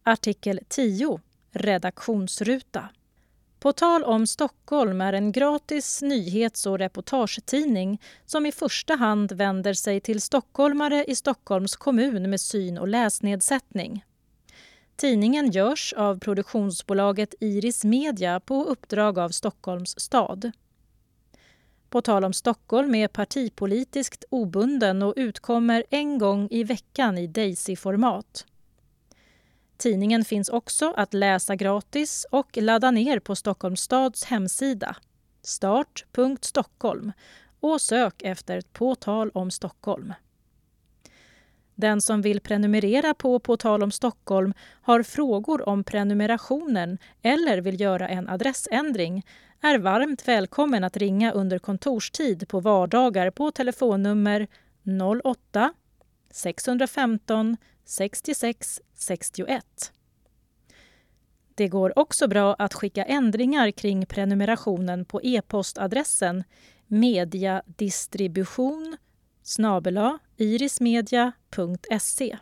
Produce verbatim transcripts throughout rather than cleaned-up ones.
Artikel tio. Redaktionsruta. På tal om Stockholm är en gratis nyhets- och reportagetidning som i första hand vänder sig till stockholmare i Stockholms kommun med syn- och läsnedsättning. Tidningen görs av produktionsbolaget Iris Media på uppdrag av Stockholms stad. På tal om Stockholm är partipolitiskt obunden och utkommer en gång i veckan i Daisy-format. Tidningen finns också att läsa gratis och ladda ner på Stockholms stads hemsida start punkt stockholm och sök efter På tal om Stockholm. Den som vill prenumerera på På tal om Stockholm har frågor om prenumerationen eller vill göra en adressändring är varmt välkommen att ringa under kontorstid på vardagar på telefonnummer noll åtta sex ett fem sextiosex sextioett. Det går också bra att skicka ändringar kring prenumerationen på e-postadressen mediadistribution snabel-a irismedia punkt se.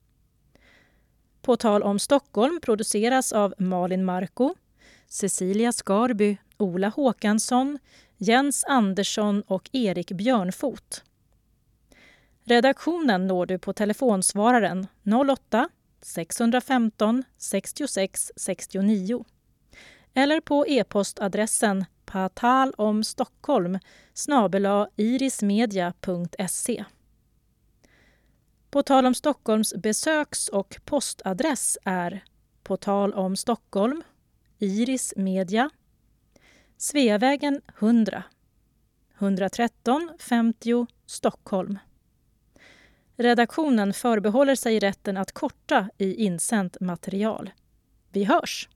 På tal om Stockholm produceras av Malin Marko, Cecilia Skarby, Ola Håkansson, Jens Andersson och Erik Björnfot. Redaktionen når du på telefonsvararen noll åtta sex ett fem sextiosex sextionio eller på e-postadressen patalomstockholm snabel-a irismedia punkt se. På tal om Stockholms besöks- och postadress är På tal om Stockholm, Iris Media, Sveavägen hundra, etthundratretton femtio Stockholm. Redaktionen förbehåller sig rätten att korta i insänt material. Vi hörs!